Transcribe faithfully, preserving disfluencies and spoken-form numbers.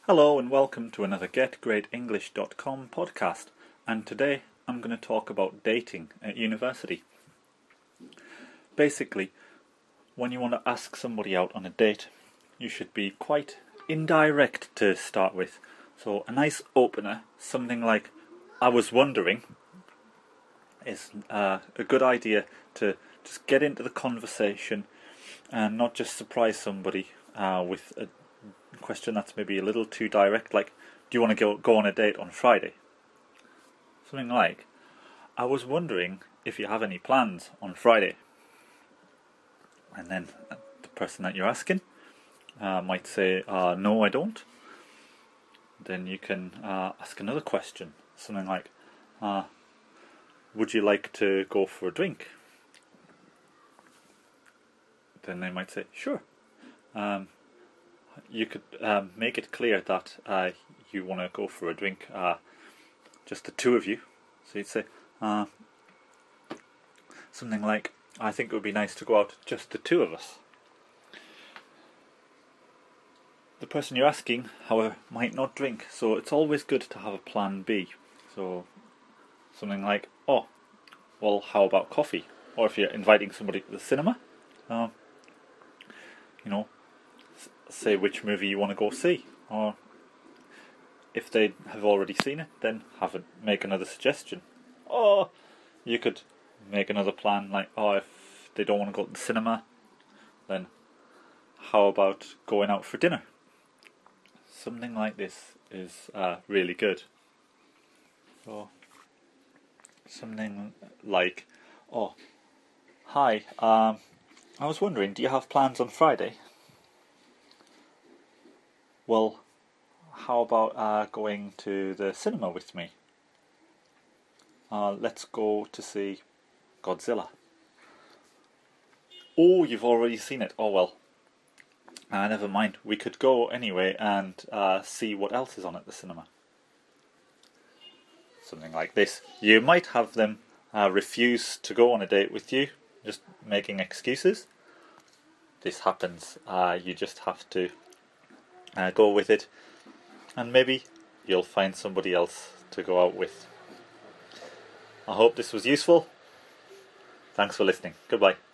Hello and welcome to another get great english dot com podcast, and today I'm going to talk about dating at university. Basically, when you want to ask somebody out on a date, you should be quite indirect to start with. So a nice opener, something like, "I was wondering," is uh, a good idea to just get into the conversation and not just surprise somebody uh, with a question that's maybe a little too direct, like, "Do you want to go, go on a date on Friday?" Something like, "I was wondering if you have any plans on Friday." And then the person that you're asking uh, might say, uh, "No, I don't." Then you can uh, ask another question, something like, uh, "Would you like to go for a drink?" Then they might say, "Sure." Um, you could um, make it clear that uh, you want to go for a drink, uh, just the two of you. So you'd say uh, something like, "I think it would be nice to go out just the two of us." The person you're asking, however, might not drink, so it's always good to have a plan B. So something like, "Oh, well, how about coffee?" Or if you're inviting somebody to the cinema, uh, you know, say which movie you want to go see, or if they have already seen it, then have it make another suggestion. Or you could make another plan, like, oh, if they don't want to go to the cinema, then how about going out for dinner? Something like this is uh, really good. So something like, "Oh, hi, um, I was wondering, do you have plans on Friday?" "Well, how about uh, going to the cinema with me? Uh, let's go to see Godzilla." "Oh, you've already seen it. Oh, well, uh, never mind. We could go anyway and uh, see what else is on at the cinema." Something like this. You might have them uh, refuse to go on a date with you, just making excuses. This happens. Uh, you just have to uh, go with it, and maybe you'll find somebody else to go out with. I hope this was useful. Thanks for listening. Goodbye.